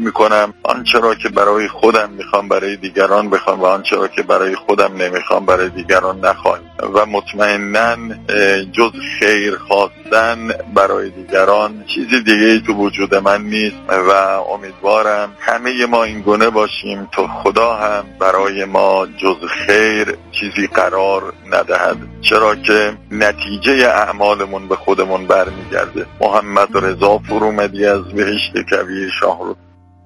میکنم آنچه را که برای خودم میخوام برای دیگران بخوام و آنچه را که برای خودم نمیخوام برای دیگران نخواهم و مطمئناً جز خیر خواستن برای دیگران چیزی دیگه ای تو وجود من نیست و امیدوارم همه ما این گونه باشیم تا خدا هم برای ما جز خیر چیزی قرار ندهد، چرا که نتیجه اعمالمون به خودمون برمیگرده. محمد رضا فرومدی از بهشت کویر شاهرود.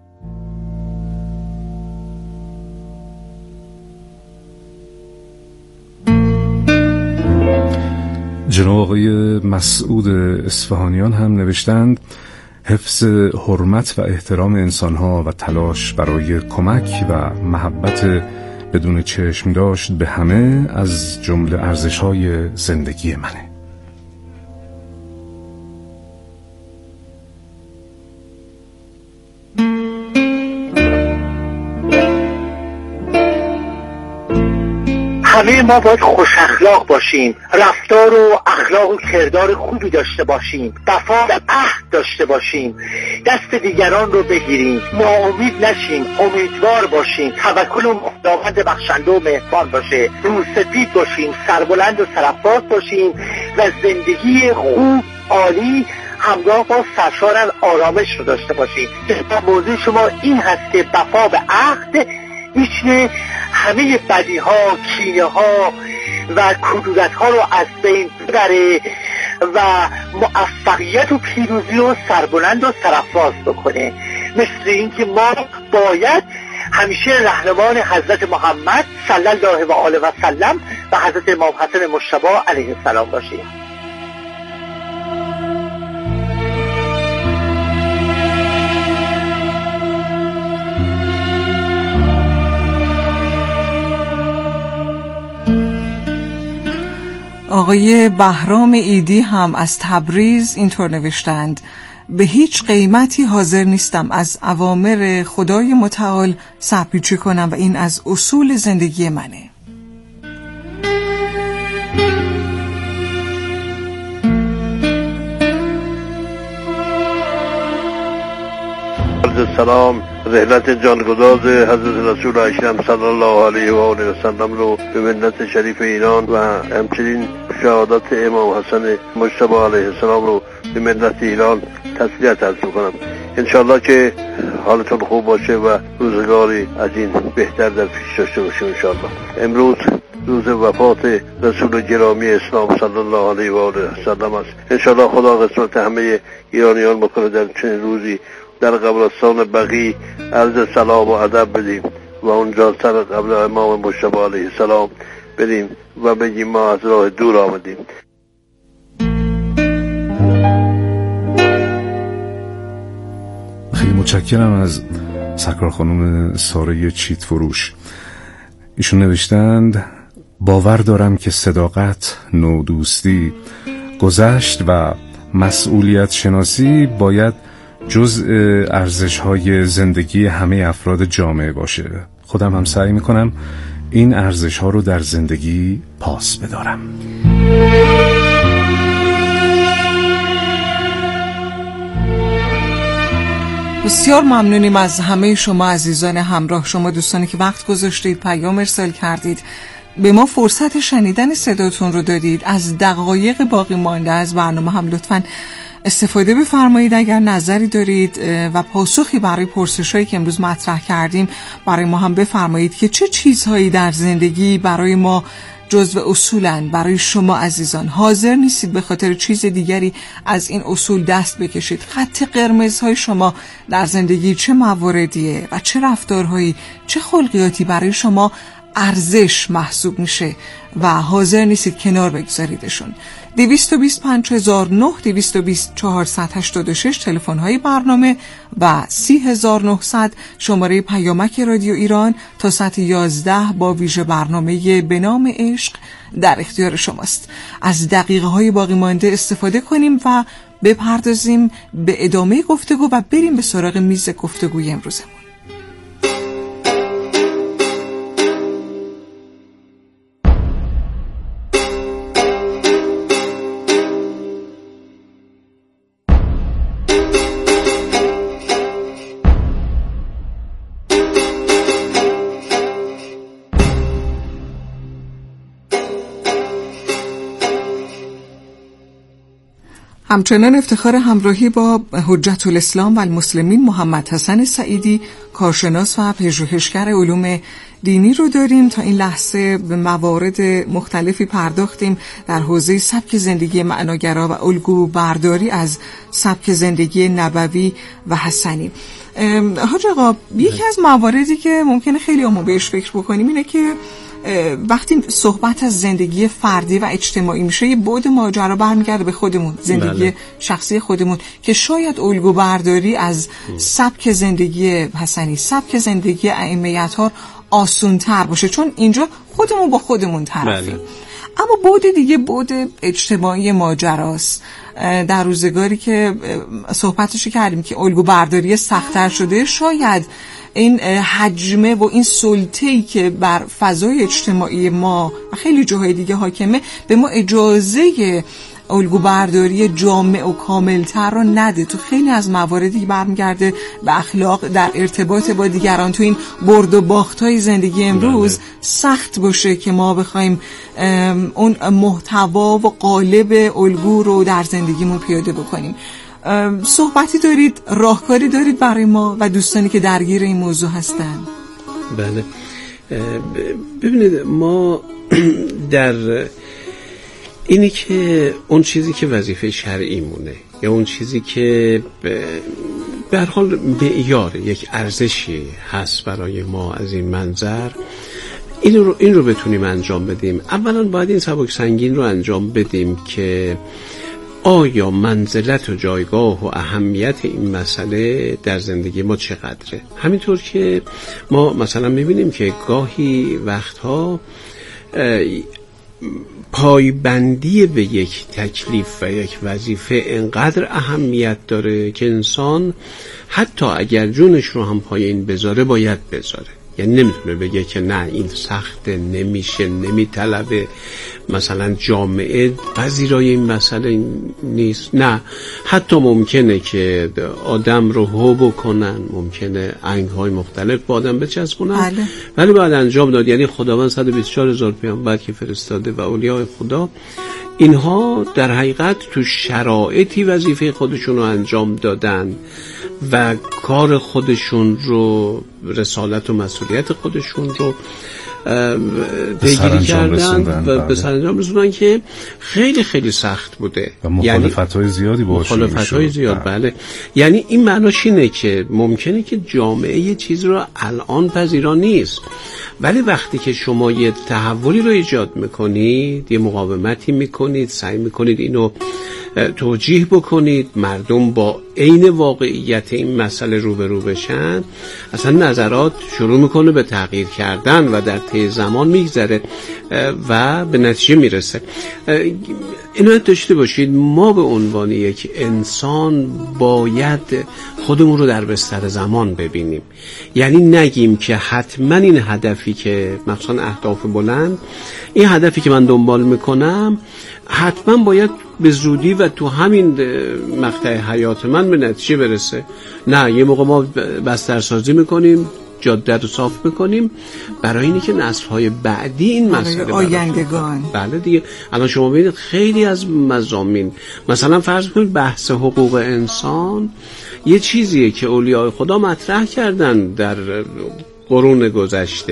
جناب آقای مسعود اصفهانیان هم نوشتند حفظ حرمت و احترام انسانها و تلاش برای کمک و محبت بدون چشم داشت به همه از جمله ارزش‌های زندگی منه. همه ما باید خوش اخلاق باشیم، رفتار و اخلاق و کردار خوبی داشته باشیم، وفا و عهد داشته باشیم، دست دیگران رو بگیریم، ناامید نشیم، امیدوار باشیم، توکل و خداوند بخشنده و مهربان باشه، روسپید باشیم، سربلند و سرافراز باشیم و زندگی خوب عالی همراه با سرشار از آرامش رو داشته باشیم. موضوع شما این هست که وفا به عهد میتونه همه بدی ها، کینه ها و کدورت ها رو از بین ببره و موفقیت و پیروزی رو سربلند و سرافراز بکنه. مثل این که ما باید همیشه رهنمان حضرت محمد صلی الله و آله و سلم و حضرت امام حسن مجتبی علیه السلام باشیم. آقای بهرام ایدی هم از تبریز اینطور نوشتند: به هیچ قیمتی حاضر نیستم از اوامر خدای متعال سرپیچی کنم و این از اصول زندگی منه. سلام. رحلت جانگداز حضرت رسول اکرم صلی الله علیه و آله و سلم رو به ملت شریف ایران و همچنین شهادت امام حسن مجتبی علیه السلام رو به ملت ایران تسلیت عرض می‌کنم. انشالله که حالتون خوب باشه و روزگاری از این بهتر در پیش داشته باشیم انشالله. امروز روز وفات رسول گرامی اسلام صلی الله علیه و آله و سلم است. انشالله خدا قسمت همه ایرانیان بکنه در چنین روزی در قبرستان بقیع عرض سلام و ادب بدیم و اونجا سر قبر امام مجتبی علیه السلام بریم و بگیم ما از راه دور آمدیم. خیلی متشکرم از سرکار خانم ساره چیت فروش. ایشون نوشتند باور دارم که صداقت، نودوستی، گذشت و مسئولیت شناسی باید جزء ارزش‌های زندگی همه افراد جامعه باشه. خودم هم سعی میکنم این ارزش‌ها رو در زندگی پاس بدارم. بسیار ممنونیم از همه شما عزیزان همراه، شما دوستانی که وقت گذاشتید، پیام ارسال کردید، به ما فرصت شنیدن صداتون رو دادید. از دقایق باقی مانده از برنامه هم لطفاً استفاده بفرمایید. اگر نظری دارید و پاسخی برای پرسش‌هایی که امروز مطرح کردیم برای ما هم بفرمایید که چه چیزهایی در زندگی برای ما جزو اصولن. برای شما عزیزان حاضر نیستید به خاطر چیز دیگری از این اصول دست بکشید. خط قرمزهای شما در زندگی چه مواردیه و چه رفتارهایی، چه خلقیاتی برای شما ارزش محسوب میشه و حاضر نیستید کنار بگذاریدشون. 225009 220486 تلفن‌های برنامه و 30900 شماره پیامک رادیو ایران تا ساعت 11 با ویژه برنامه به نام عشق در اختیار شماست. از دقیقه‌های باقی مانده استفاده کنیم و بپردازیم به ادامه گفتگو و بریم به سراغ میز گفتگوی امروزمون. همچنان افتخار همراهی با حجت الاسلام و المسلمین محمد حسن سعیدی، کارشناس و پژوهشگر علوم دینی رو داریم. تا این لحظه به موارد مختلفی پرداختیم در حوزه سبک زندگی معناگرا و الگو برداری از سبک زندگی نبوی و حسنی. حاج آقا، یکی از مواردی که ممکنه خیلی ما بهش فکر بکنیم اینه که وقتی صحبت از زندگی فردی و اجتماعی میشه، یه بعد ماجرا برمیگرده به خودمون، زندگی شخصی خودمون، که شاید الگو برداری از سبک زندگی حسنی، سبک زندگی ائمه اطهار آسون تر باشه، چون اینجا خودمون با خودمون طرفیم. اما بعد دیگه بعد اجتماعی ماجراست. در روزگاری که صحبتشو کردیم که الگو برداری سخت‌تر شده، شاید این حجمه و این سلطه‌ای که بر فضای اجتماعی ما و خیلی جاهای دیگه حاکمه به ما اجازه الگو برداری جامع و کاملتر رو نده. تو خیلی از مواردی برمیگرده به اخلاق، در ارتباط با دیگران، تو این برد و باخت‌های زندگی امروز سخت باشه که ما بخوایم اون محتوا و قالب الگو رو در زندگیمون پیاده بکنیم. صحبتی دارید، راهکاری دارید برای ما و دوستانی که درگیر این موضوع هستن؟ بله، ببینید، ما در اینی که اون چیزی که وظیفه شرعی مونه یا اون چیزی که به هر حال معیار یک ارزشی هست برای ما از این منظر، این رو بتونیم انجام بدیم. اولا باید این سبک سنگین رو انجام بدیم که آیا منزلت و جایگاه و اهمیت این مسئله در زندگی ما چقدره. همینطور که ما مثلا میبینیم که گاهی وقتها پایبندی به یک تکلیف و یک وظیفه انقدر اهمیت داره که انسان حتی اگر جونش رو هم پای این بذاره باید بذاره. یعنی نمیتونه بگه که نه این سخته، نمیشه، نمیطلبه، مثلا جامعه پذیرای این مسئله نیست. نه، حتی ممکنه که آدم رو هو بکنن، ممکنه انگ‌های مختلف با آدم بچسبونن، ولی باید انجام داد. یعنی خداوند 124,000 پیامبر که فرستاده و اولیاء خدا، اینها در حقیقت تو شرایطی وظیفه خودشون رو انجام دادن و کار خودشون رو، رسالت و مسئولیت خودشون رو پیگیری کردن و به سرانجام رسوندن که خیلی خیلی سخت بوده و مخالفت‌های زیادی باشه. مخالفت‌های زیاد، بله. یعنی این معناش اینه که ممکنه که جامعه یه چیز رو الان پذیرا نیست، ولی وقتی که شما یه تحولی رو ایجاد میکنید، یه مقاومتی میکنید، سعی میکنید اینو توجیه بکنید، مردم با عین واقعیت این مسئله روبرو بشن، اصلا نظرات شروع میکنه به تغییر کردن و در طی زمان میگذره و به نتیجه میرسه. اینو داشته باشید، ما به عنوان یک انسان باید خودمون رو در بستر زمان ببینیم. یعنی نگیم که حتما این هدفی که مثلا اهداف بلند، این هدفی که من دنبال میکنم حتما باید به زودی و تو همین مقطع حیات من به نتیجه برسه. نه، یه موقع ما بسترسازی میکنیم، جاده رو صاف میکنیم برای اینی که نسل‌های بعدی این مسئله آیندگان. بله دیگه. الان شما ببینید خیلی از مضامین، مثلا فرض کنید بحث حقوق انسان، یه چیزیه که اولیاء خدا مطرح کردن در قرون گذشته،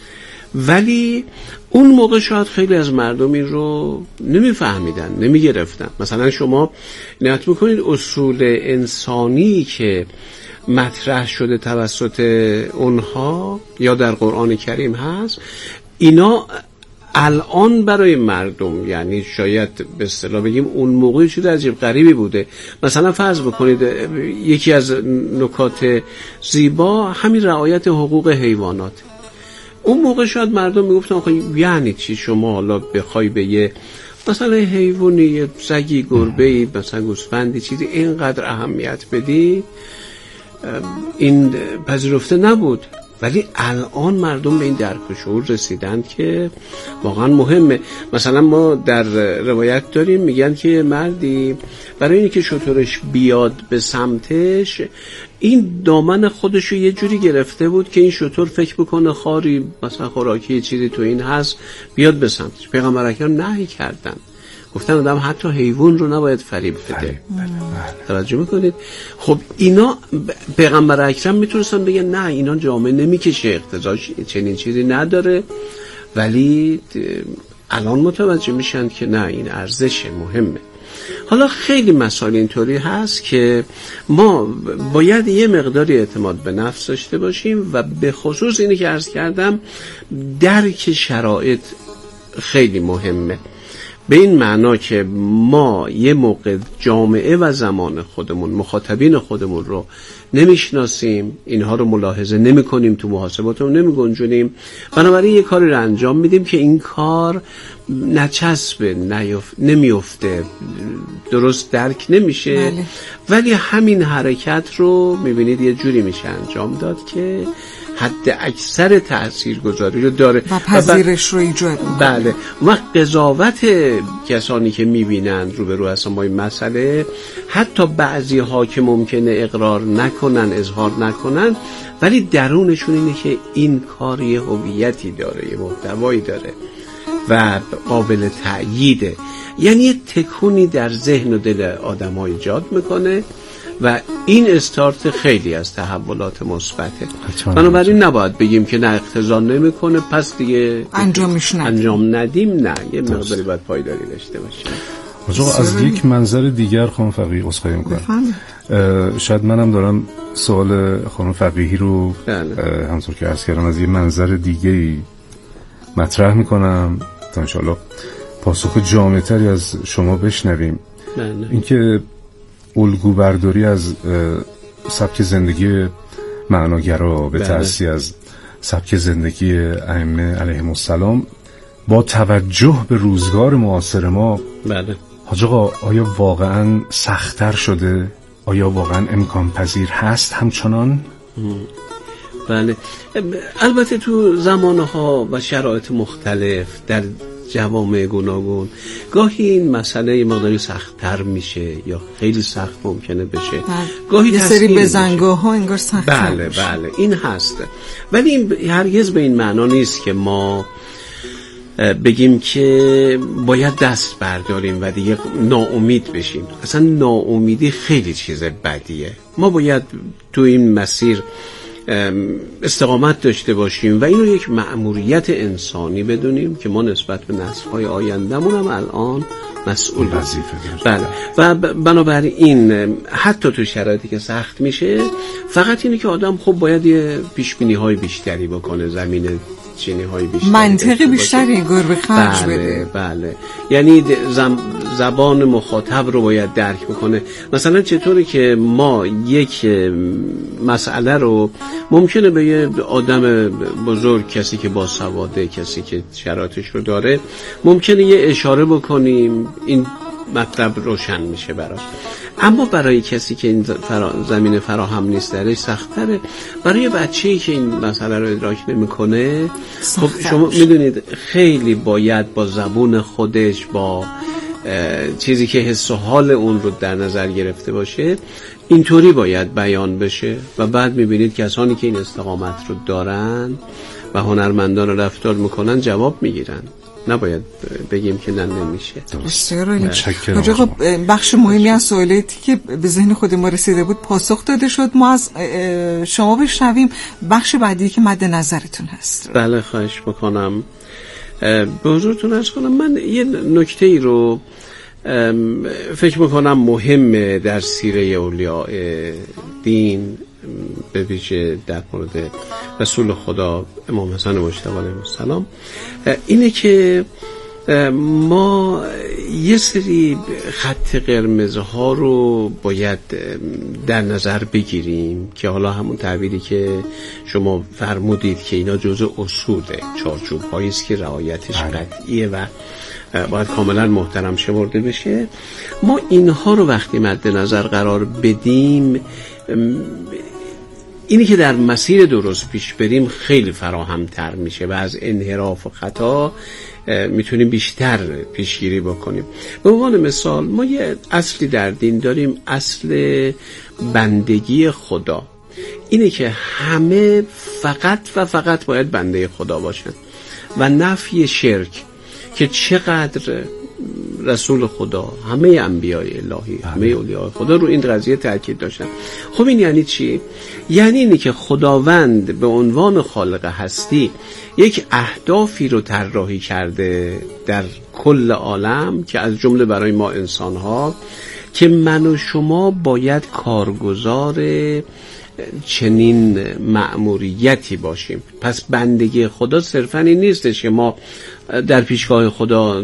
ولی اون موقع شاید خیلی از مردم این رو نمیفهمیدن، نمیگرفتن. مثلا شما نگاه میکنید اصول انسانی که مطرح شده توسط اونها یا در قرآن کریم هست، اینا الان برای مردم، یعنی شاید به اصطلاح بگیم اون موقع چیز عجیب غریبی بوده. مثلا فرض بکنید یکی از نکات زیبا همین رعایت حقوق حیوانات. اون موقع شاید مردم میگفتن آخه یعنی چی شما حالا بخوای به یه مثلا حیوانی، یه سگی، گربه‌ای، مثلا گوسفندی، چیزی اینقدر اهمیت بدی؟ این پذیرفته نبود. ولی الان مردم به این درک و شعور رسیدن که واقعا مهمه. مثلا ما در روایت داریم میگن که مردی برای اینکه شترش بیاد به سمتش، این دامن خودشو یه جوری گرفته بود که این شتر فکر بکنه خاری مثلا خوراکی چیزی تو این هست بیاد به سمتش. پیغمبر اکرم نهی کردن، گفتن آدم حتی حیوان رو نباید فریب بده. توجه میکنید؟ خب اینا پیغمبر اکرم میتونستن بگن نه اینا جامعه نمیکشه، اقتضاش چنین چیزی نداره، ولی الان متوجه میشن که نه این ارزش مهمه. حالا خیلی مسائل اینطوری هست که ما باید یه مقداری اعتماد به نفس داشته باشیم و به خصوص اینی که عرض کردم درک شرایط خیلی مهمه، به این معنا که ما یه موقع جامعه و زمان خودمون، مخاطبین خودمون رو نمیشناسیم، اینها رو ملاحظه نمی کنیم، تو محاسباتمون نمی گنجونیم، بنابراین یه کاری رو انجام میدیم که این کار نچسبه، نمیفته، درست درک نمیشه. بله. ولی همین حرکت رو میبینید یه جوری میشه انجام داد که حد اکثر تاثیرگذاری رو داره و پذیرش رو ایجاد می‌کنه. بله. و قضاوت کسانی که میبینند روبرو هستن با این مسئله، حتی بعضی ها که ممکنه اقرار نکنن، اظهار نکنن، ولی درونشون اینه که این کار یه هویتی داره، یه محتوایی داره و قابل تأییده، یعنی یه تکونی در ذهن و دل آدم‌ها ایجاد میکنه و این استارت خیلی از تحولات مثبته. بنابراین نباید بگیم که نه اقتضا نمیکنه پس دیگه انجام ندیم، نه، یه مقداری باید پایداری داشته باشیم. آقا از یک منظر دیگر خانم فقیهی عذرخواهی میکنم، شاید منم دارم سوال خانم فقیهی رو همونطور که عرض کردم از یه منظر دیگه‌ای مطرح میکنم تا انشاءالله پاسخ جامع‌تری از شما بشنویم. اینکه الگو برداری از سبک زندگی معناگرا به تأسی از سبک زندگی ائمه علیهم السلام با توجه به روزگار معاصر ما، حاج آقا آیا واقعا سخت‌تر شده؟ آیا واقعا امکان پذیر هست همچنان؟ بله، البته تو زمانها و شرایط مختلف در جوامع گوناگون گاهی این مسئله مقداری سخت‌تر میشه یا خیلی سخت ممکنه بشه، گاهی یه سری بزنگاه‌ها انگار سخت‌تر بله این هست، ولی این هرگز به این معنا نیست که ما بگیم که باید دست برداریم و دیگه ناامید بشیم. اصلا ناامیدی خیلی چیز بدیه. ما باید تو این مسیر استقامت داشته باشیم و اینو یک مأموریت انسانی بدونیم که ما نسبت به نسل‌های آینده‌مون هم الان مسئول وظیفه داریم. بله. و بنابراین حتی تو شرایطی که سخت میشه، فقط اینه که آدم خب باید یه پیش‌بینی‌های بیشتری بکنه، زمینه چینی‌های بیشتری، منطقی بیشتری انگار به خرج بده. بله. یعنی زبان مخاطب رو باید درک بکنه. مثلا چطوری که ما یک مسئله رو ممکنه به یه آدم بزرگ، کسی که باسواده، کسی که شرایطش رو داره، ممکنه یه اشاره بکنیم این مطلب روشن میشه براش، اما برای کسی که این زمینه فراهم نیست درش سخت‌تره. برای بچه‌ای که این مسئله رو ادراک نمی‌کنه، خب شما میدونید خیلی باید با زبون خودش، با چیزی که حس و حال اون رو در نظر گرفته باشه، اینطوری باید بیان بشه و بعد میبینید کسانی که این استقامت رو دارن و هنرمندان رو رفتار میکنن جواب میگیرن. نباید بگیم که نمیشه. بسیار عالی. بخش مهمی از سوالاتی که به ذهن خود ما رسیده بود پاسخ داده شد. ما از شما بشنویم بخش بعدی که مد نظرتون هست. بله، خواهش میکنم. به حضورتون عرض کنم، من یه نکته‌ای رو فکر میکنم مهمه در سیره اولیاء دین، به ویژه در مورد رسول خدا امام حسن مجتبی علیه السلام، اینه که ما یه سری خط قرمزها رو باید در نظر بگیریم که حالا همون تعبیری که شما فرمودید که اینا جزء اصوله، چارچوب هایی است که رعایتش قطعیه و باید کاملا محترم شمرده بشه. ما اینها رو وقتی مد نظر قرار بدیم، اینی که در مسیر درست پیش بریم خیلی فراهم‌تر میشه و از انحراف و خطا میتونیم بیشتر پیشگیری بکنیم. به عنوان مثال ما یه اصلی در دین داریم، اصل بندگی خدا، اینه که همه فقط و فقط باید بنده خدا باشن و نفی شرک که چقدر رسول خدا، همه انبیای الهی، همه اولیاء خدا رو این قضیه تاکید داشتن. خب این یعنی چی؟ یعنی اینی که خداوند به عنوان خالق هستی یک اهدافی رو طراحی کرده در کل عالم که از جمله برای ما انسان‌ها، که من و شما باید کارگزار چنین مأموریتی باشیم. پس بندگی خدا صرفاً این نیستش که ما در پیشگاه خدا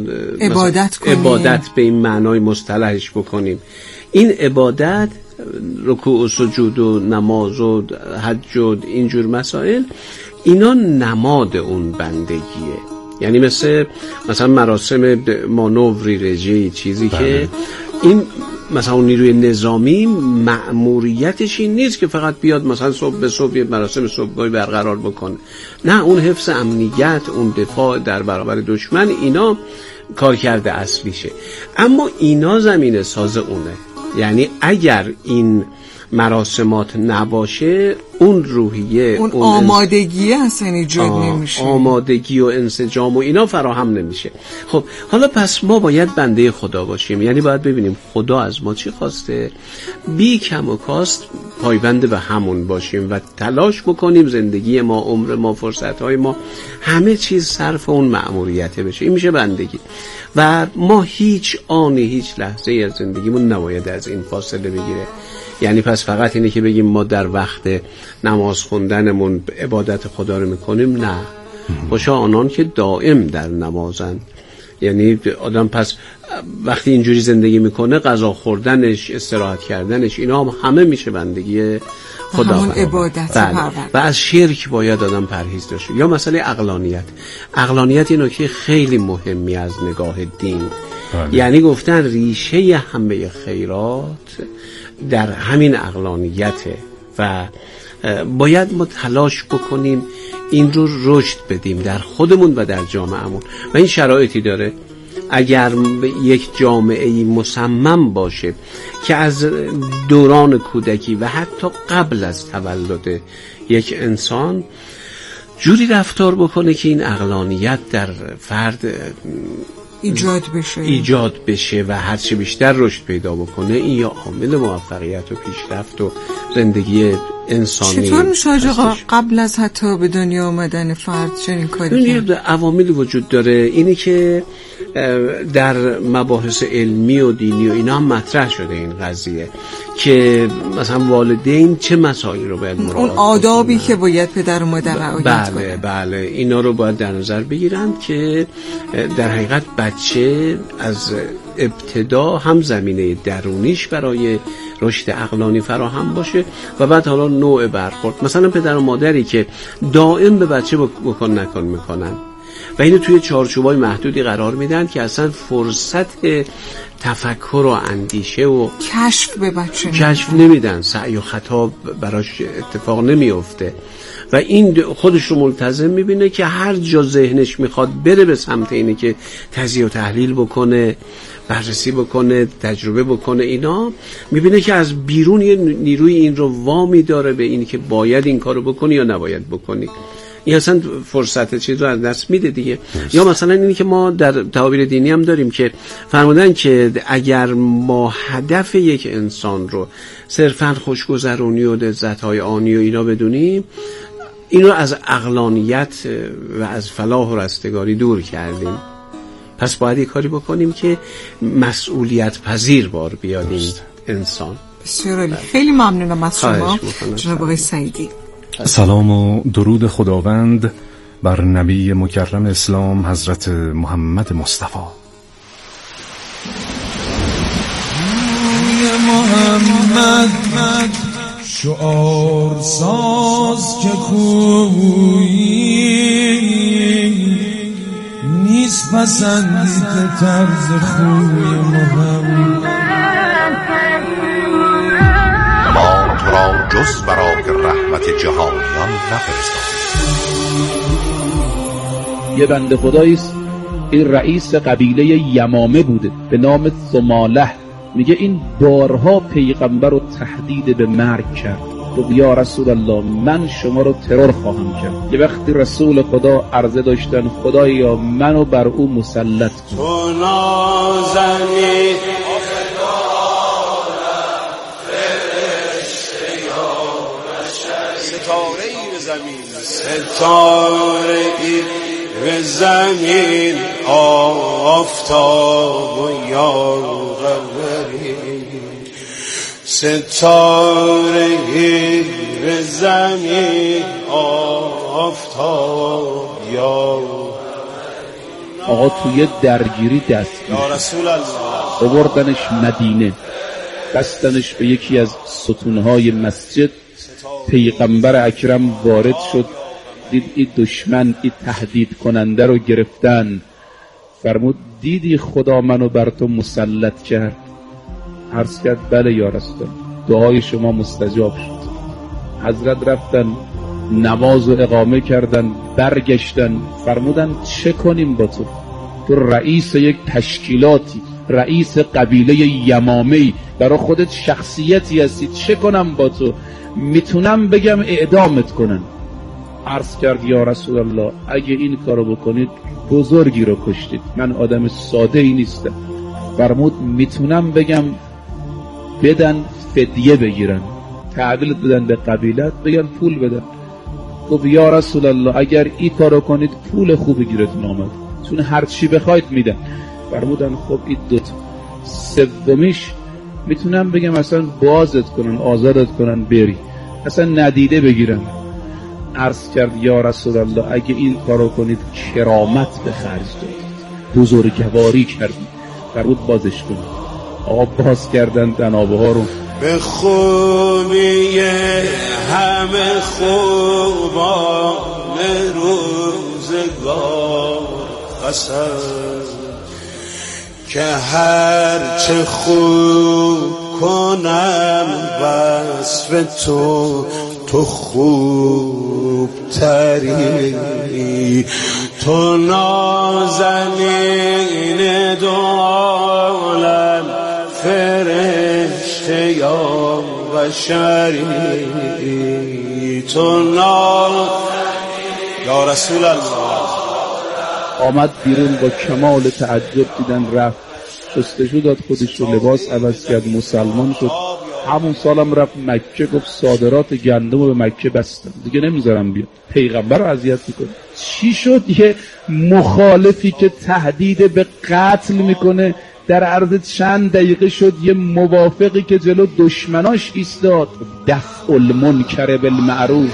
عبادت به این معنای مصطلحش بکنیم. این عبادت، رکوع و سجود و نماز و حج و اینجور مسائل، اینا نماد اون بندگیه. یعنی مثلا مراسم مانوری رژی، چیزی که این مثلا نیروی نظامی مأموریتش این نیست که فقط بیاد مثلا صبح به صبح مراسم صبحگاهی برقرار بکنه. نه، اون حفظ امنیت، اون دفاع در برابر دشمن، اینا کار کرده اصلیشه. اما اینا زمینه ساز اونه. یعنی اگر این مراسمات نباشه، اون روحیه، اون آمادگی اصلا ایجاد نمیشه، آمادگی و انسجام و اینا فراهم نمیشه. خب حالا پس ما باید بنده خدا باشیم، یعنی باید ببینیم خدا از ما چی خواسته، بی کم و کاست پایبند به همون باشیم و تلاش بکنیم زندگی ما، عمر ما، فرصتهای ما، همه چیز صرف اون مأموریته بشه. این میشه بندگی. و ما هیچ آنی، هیچ لحظه از زندگیمون نباید از این فاصله بگیره. یعنی پس فقط اینه که بگیم ما در وقت نماز خوندنمون عبادت خدا رو میکنیم، نه. خوشا آنان که دائم در نمازن. یعنی آدم پس وقتی اینجوری زندگی میکنه، غذا خوردنش، استراحت کردنش، اینا هم همه میشه بندگی خدا، همون عبادت. و از شرک باید آدم پرهیز داشته. یا مسئله عقلانیت این نکته خیلی مهمی از نگاه دین. یعنی گفتن ریشه همه خیرات در همین عقلانیته و باید ما تلاش بکنیم این رو رشد بدیم در خودمون و در جامعهمون. و این شرایطی داره اگر یک جامعه‌ای مصمم باشه که از دوران کودکی و حتی قبل از تولد یک انسان جوری رفتار بکنه که این عقلانیت در فرد ایجاد بشه و هرچی بیشتر رشد پیدا بکنه، این یا عامل موفقیت و پیشرفت و زندگی انسانی. چطور میشه آقا قبل از حتی به دنیا آمدن فرد چنین کاری کرد؟ عواملی وجود داره. اینی که در مباحث علمی و دینی و اینا هم مطرح شده این قضیه که مثلا والدین چه مسائلی رو باید مراعات اون آدابی که باید پدر و مادر رعایت کنن. بله اینا رو باید در نظر بگیرن که در حقیقت بچه از ابتدا هم زمینه درونیش برای رشد عقلانی فراهم باشه و بعد حالا نوع برخورد. مثلا پدر و مادری که دائم به بچه بکن نکن میکنن و اینو توی چارچوبای محدودی قرار میدن که اصلا فرصت تفکر و اندیشه و کشف نمیدن، سعی و خطا براش اتفاق نمیفته و این خودش رو ملتزم میبینه که هر جا ذهنش میخواد بره به سمت اینه که تجزیه و تحلیل بکنه، بررسی بکنه، تجربه بکنه. اینا میبینه که از بیرون یه نیروی این رو وامی داره به اینی که باید این کارو بکنی یا نباید بکنی. این اصلا فرصت چیز رو از دست میده دیگه. یا مثلا اینی که ما در تعابیر دینی هم داریم که فرمودن که اگر ما هدف یک انسان رو صرفاً خوشگذرونی و لذت‌های آنی و اینا بدونیم، این رو از عقلانیت و از فلاح و رستگاری دور کردیم. پس باید یک کاری بکنیم که مسئولیت پذیر بار بیاد این انسان. بسیار عالی. خیلی ممنونم از شما جناب آقای سعیدی. سلام و درود خداوند بر نبی مکرم اسلام حضرت محمد مصطفی. محمد شعار ساز که خویی نیست پسندیده طرز خوی محمد. ما تو را جز برای رحمت جهانیان نفرستادیم. یه بنده خداییست، این رئیس قبیله یمامه بوده به نام ثماله. میگه این بارها پیغمبر رو تهدید به مرگ کرد. گفت یا رسول الله من شما رو ترور خواهم کرد. یه وقتی رسول خدا عرضه داشتن خدایا منو بر او مسلط کن. تو نازنی ستاره ای به زمین آفتاب و یاغوری ستاره ای به زمین آفتاب یاغوری. آقا توی درگیری دستگیر یا رسول الله آوردنش مدینه، بستنش به یکی از ستونهای مسجد. پیغمبر اکرم وارد شد، دید این دشمن این تهدید کننده رو گرفتن، فرمود دیدی خدا منو بر تو مسلط کرد؟ عرض کرد بله یا رسول، دعای شما مستجاب شد. حضرت رفتن نماز و اقامه کردن، برگشتن فرمودن چه کنیم با تو؟ تو رئیس یک تشکیلاتی، رئیس قبیله یمامه‌ای، برای خودت شخصیتی هستی، چه کنم با تو؟ میتونم بگم اعدامت کنن. عرض کرد یا رسول الله اگه این کارو بکنید بزرگی رو کشتید، من آدم ساده ای نیستم. فرمود میتونم بگم بدن فدیه بگیرن، تحویل بدن به قبیلت، بگن پول بدن. گفت یا رسول الله اگر این کارو کنید پول خوبی گیرتون آمد، چون هر چی بخواید میدن. فرمودن خب این دوتا. سومیش میتونم بگم اصلا بازت کنن، آزادت کنن بری، اصلا ندیده بگیرن. عرض کرد یا رسول الله اگه این کارو کنید کرامت به خرج دادید، بزرگواری کردید. فرمود بازش کنید. آقا باز کردن تنابه ها رو. به خوبی همه خوبان روزگار قسم که هر چه خوب کنم وصف تو خوب تری، تو نازنین دو عالم فرشته یا بشری، تو یا رسول الله. آمد بیرون با کمال تعجب، دیدن رفت شستشو داد، خودش رو لباس عوض کرد، مسلمان شد. همون سالم رفت مکه، گفت صادرات گندم رو به مکه بستم، دیگه نمیذارم بیاد، پیغمبر رو اذیت میکنه. چی شد؟ یه مخالفی که تهدید به قتل میکنه در عرض چند دقیقه شد یه موافقی که جلو دشمناش ایستاد. دفع المنکر بالمعروف.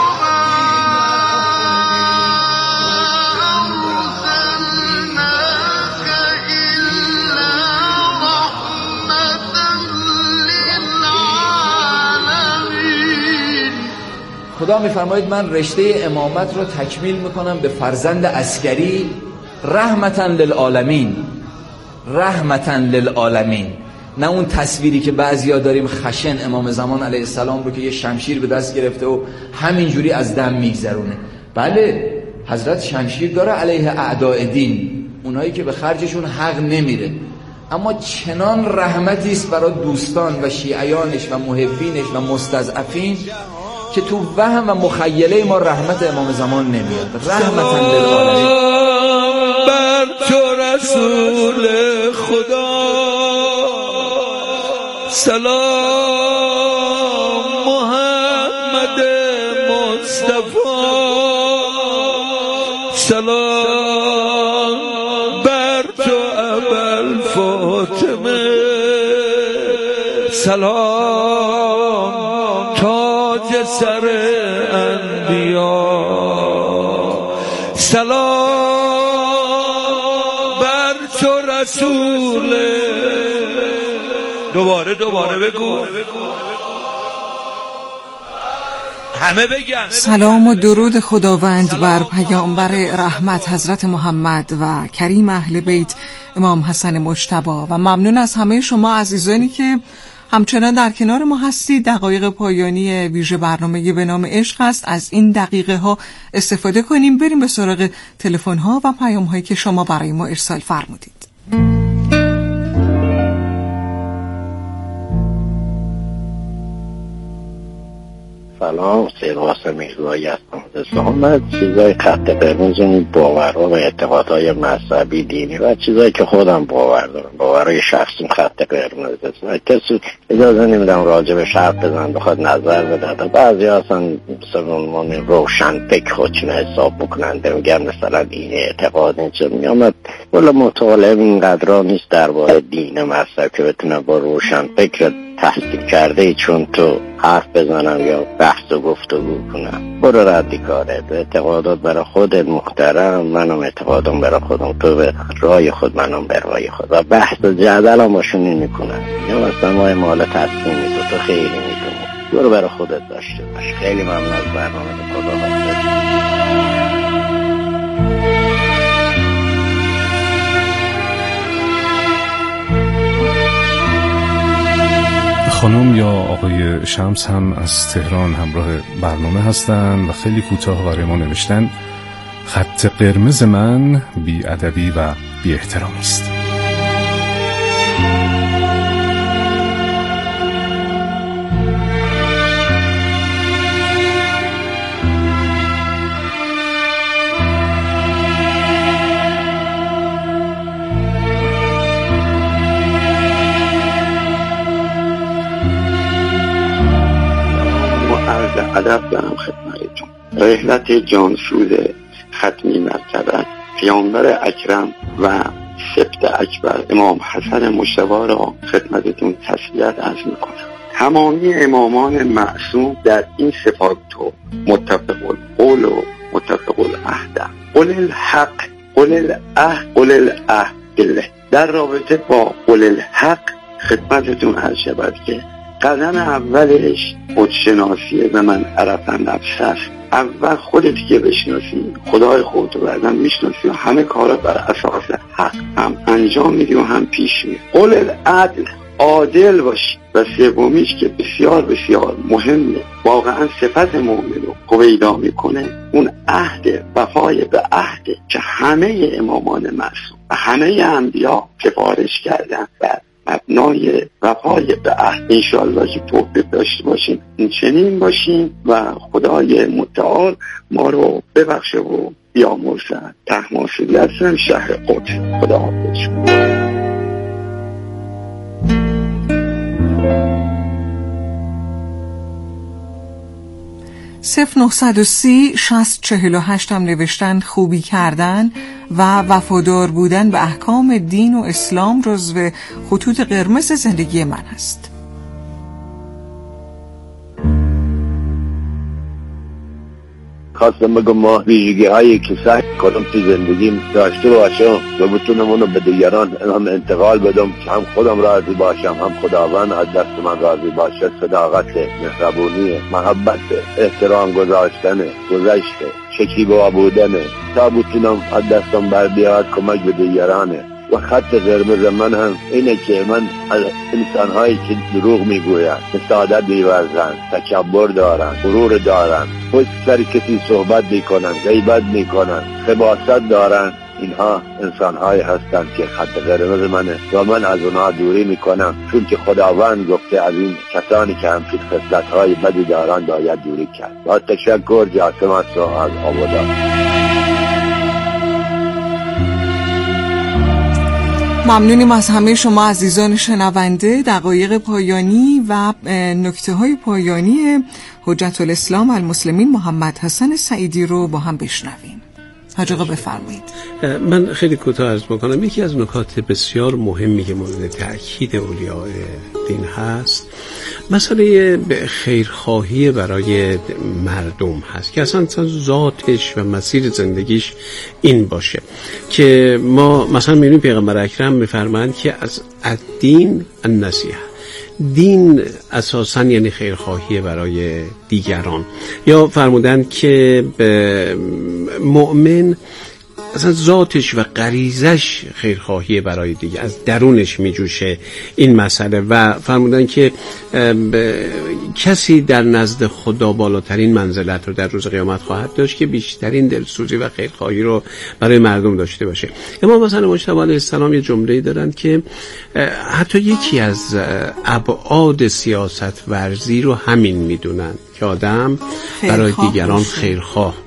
خدا میفرماید من رشته امامت رو تکمیل میکنم به فرزند عسکری رحمتاً للعالمین. رحمتاً للعالمین، نه اون تصویری که بعضیا داریم خشن امام زمان علیه السلام رو که یه شمشیر به دست گرفته و همینجوری از دم میگذرونه. بله حضرت شمشیر داره علیه اعداء دین، اونایی که به خرجشون حق نمیره، اما چنان رحمتی است برای دوستان و شیعیانش و محبینش و مستضعفین که تو وهم و مخیله ما رحمت امام زمان نمیاد. رحمتاً للعالمین. بر تو رسول خدا سلام، محمد مصطفی سلام، بر تو ابوالفاطمه سلام، تاج سر انبیا سلام، بر تو رسول. دوباره بگو، همه بگن سلام و درود خداوند بر پیامبر رحمت حضرت محمد و کریم اهل بیت امام حسن مجتبی و ممنون از همه شما عزیزانی که همچنان در کنار ما هستید. دقایق پایانی ویژه برنامه به نام عشق است. از این دقیقه ها استفاده کنیم، بریم به سراغ تلفن ها و پیام هایی که شما برای ما ارسال فرمودید. سلام، سید قاسم میرزایی هستم از اصفهان. من چیزای خط قرمز اون باورها و اعتقادهای مذهبی دینی و چیزایی که خودم باور دارم، باورهای شخصیم خط قرمز است. کسی اجازه نمیدم راجع به حرف بزنن بخواد نظر بده. بعضی اصلا مثلا روشن فکر خودشون حساب بکنن، میگن مثلا این اعتقاد این چه میامد. ولی مطالعه اینقدر نیست درباره دین مذهب که بتونم با روشن فکر تحصیل کرده چون تو حرف بزنم یا بحث و گفتگو کنم. برو ردی کاره، اعتقادات برای خودت محترم، منم اعتقادم برای خودم، تو به رای خود منم به رای خود، و بحث و جدل هم باشون نمیکنن. یا مثلا ما مال تصمیمی تو خیلی میکنی، برو برای خودت داشته باش. خیلی ممنون از برنامه. خدا حافظ. خانم یا آقای شمس هم از تهران همراه برنامه هستند و خیلی کوتاه برای ما نوشتن خط قرمز من بی‌ادبی و بی احترامی است. ادب دارم خدمتتون. رحلت جانسوز ختمی مرتبه پیامبر اکرم و سبط اکبر امام حسن مجتبی را خدمتتون تسلیت عرض میکنم. تمامی امامان معصوم در این صفات تو متفق القول و متفق العهد. قل الحق قل العهد بالله. در رابطه با قل الحق خدمتتون عرض شود که قدم اولش خودشناسیه و من عرف نفسه است. اول خودت که بشناسی خدای خودت رو بعدم میشناسی و همه کارا بر اساس حق هم انجام میدی و هم پیش میری. قول العدل، عادل باشی. و سومیش که بسیار بسیار مهمه، واقعا صفت مؤمن رو قویدا میکنه، اون عهد، وفای به عهد که همه امامان معصوم و همه انبیا سفارش کردن و مبنای وفای به عهد. انشاءالله که توفیق داشته باشیم این چنین باشیم و خدای متعال ما رو ببخشه و بیامرزد. طهماسبی هستم، شهر قدس. خدا حافظ. 0930 6048 هم نوشتن خوبی کردن و وفادار بودن به احکام دین و اسلام جزو خطوط قرمز زندگی من است. خواستم بگم ما ویژگی هایی که سعی کنم تو زندگیم داشته باشم و بتونم اونو به دیگران هم انتقال بدم که هم خودم راضی باشم هم خداوند از دست من راضی باشه. صداقت، مهربونی، محبت، احترام گذاشتن، گذشته، شکیبا بودن تا بتونم از دستم بر بیاد کمک به دیگرانه. و خط قرمز من هم اینه که من از انسان‌هایی که دروغ میگویند، سعادت می‌ورزند، تکبر دارند، غرور دارند، پشت سر کسی صحبت میکنند، غیبت میکنند، خباثت دارند، اینها انسان‌هایی هستند که خط قرمز منه و من از اونها دوری میکنم، چون که خداوند گفته از این کسانی که همچین خصلت‌های بدی دارند باید دوری کرد. با تشکر. جاسم هستم از آبادان. ممنونیم از همه شما عزیزان شنونده. دقایق پایانی و نکته های پایانی حجت الاسلام المسلمین محمد حسن سعیدی رو با هم بشنویم. حاج آقا بفرمایید. من خیلی کوتاه عرض بکنم. یکی از نکات بسیار مهمی که مورد تأکید اولیاء دین هست مسئله خیرخواهی برای مردم هست که اصلا ذاتش و مسیر زندگیش این باشه که ما مثلا میبینیم پیغمبر اکرم میفرمایند که از الدین النصیحه، دین اساساً یعنی خیرخواهی برای دیگران. یا فرمودند که مؤمن اصلا ذاتش و غریزش خیرخواهی برای دیگه، از درونش میجوشه این مسئله. و فرمودن که کسی در نزد خدا بالاترین منزلت رو در روز قیامت خواهد داشت که بیشترین دلسوزی و خیرخواهی رو برای مردم داشته باشه. امام حسن مجتبی علیه السلام یه جمله‌ای دارن که حتی یکی از ابعاد سیاست ورزی رو همین میدونن که آدم برای دیگران خیرخواه